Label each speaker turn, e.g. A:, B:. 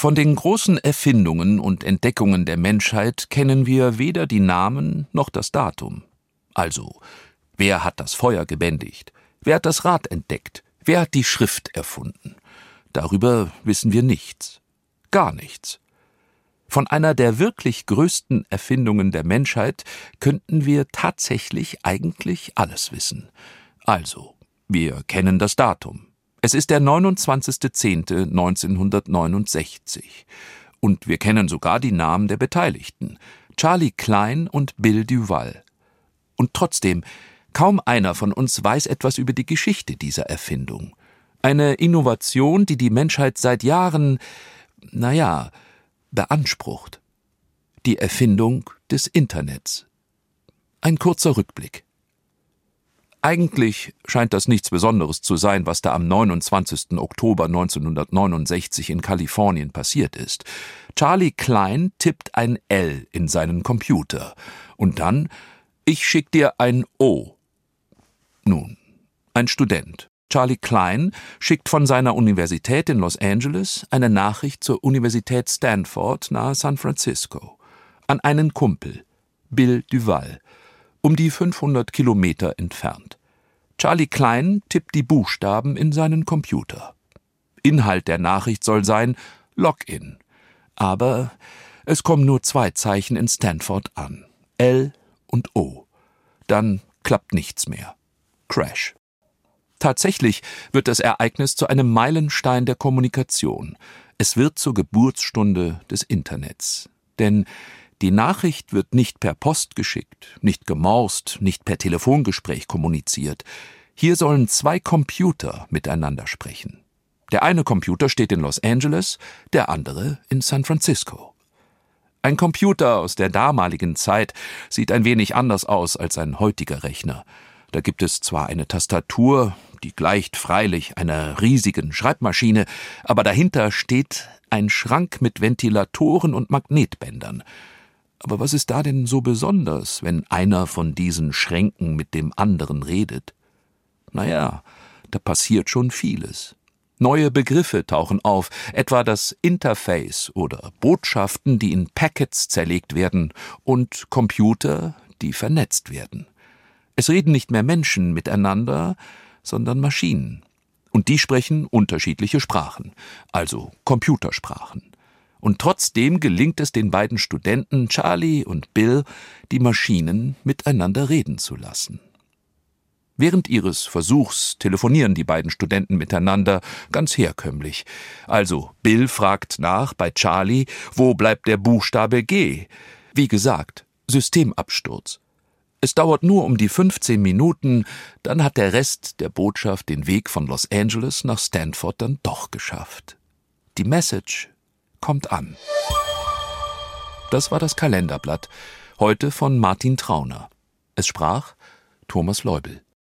A: Von den großen Erfindungen und Entdeckungen der Menschheit kennen wir weder die Namen noch das Datum. Also, wer hat das Feuer gebändigt? Wer hat das Rad entdeckt? Wer hat die Schrift erfunden? Darüber wissen wir nichts. Gar nichts. Von einer der wirklich größten Erfindungen der Menschheit könnten wir tatsächlich eigentlich alles wissen. Also, wir kennen das Datum. Es ist der 29.10.1969. Und wir kennen sogar die Namen der Beteiligten: Charlie Klein und Bill Duval. Und trotzdem, kaum einer von uns weiß etwas über die Geschichte dieser Erfindung. Eine Innovation, die die Menschheit seit Jahren, beansprucht. Die Erfindung des Internets. Ein kurzer Rückblick. Eigentlich scheint das nichts Besonderes zu sein, was da am 29. Oktober 1969 in Kalifornien passiert ist. Charlie Klein tippt ein L in seinen Computer und dann: Ich schick dir ein O. Nun, ein Student, Charlie Klein, schickt von seiner Universität in Los Angeles eine Nachricht zur Universität Stanford nahe San Francisco an einen Kumpel, Bill Duval, um die 500 Kilometer entfernt. Charlie Klein tippt die Buchstaben in seinen Computer. Inhalt der Nachricht soll sein: Login. Aber es kommen nur 2 Zeichen in Stanford an: L und O. Dann klappt nichts mehr. Crash. Tatsächlich wird das Ereignis zu einem Meilenstein der Kommunikation. Es wird zur Geburtsstunde des Internets. Denn die Nachricht wird nicht per Post geschickt, nicht gemorst, nicht per Telefongespräch kommuniziert. Hier sollen 2 Computer miteinander sprechen. Der eine Computer steht in Los Angeles, der andere in San Francisco. Ein Computer aus der damaligen Zeit sieht ein wenig anders aus als ein heutiger Rechner. Da gibt es zwar eine Tastatur, die gleicht freilich einer riesigen Schreibmaschine, aber dahinter steht ein Schrank mit Ventilatoren und Magnetbändern. Aber was ist da denn so besonders, wenn einer von diesen Schränken mit dem anderen redet? Da passiert schon vieles. Neue Begriffe tauchen auf, etwa das Interface oder Botschaften, die in Packets zerlegt werden, und Computer, die vernetzt werden. Es reden nicht mehr Menschen miteinander, sondern Maschinen. Und die sprechen unterschiedliche Sprachen, also Computersprachen. Und trotzdem gelingt es den beiden Studenten Charlie und Bill, die Maschinen miteinander reden zu lassen. Während ihres Versuchs telefonieren die beiden Studenten miteinander, ganz herkömmlich. Also Bill fragt nach bei Charlie, wo bleibt der Buchstabe G? Wie gesagt, Systemabsturz. Es dauert nur um die 15 Minuten, dann hat der Rest der Botschaft den Weg von Los Angeles nach Stanford dann doch geschafft. Die Message kommt an. Das war das Kalenderblatt, heute von Martin Trauner. Es sprach Thomas Leubel.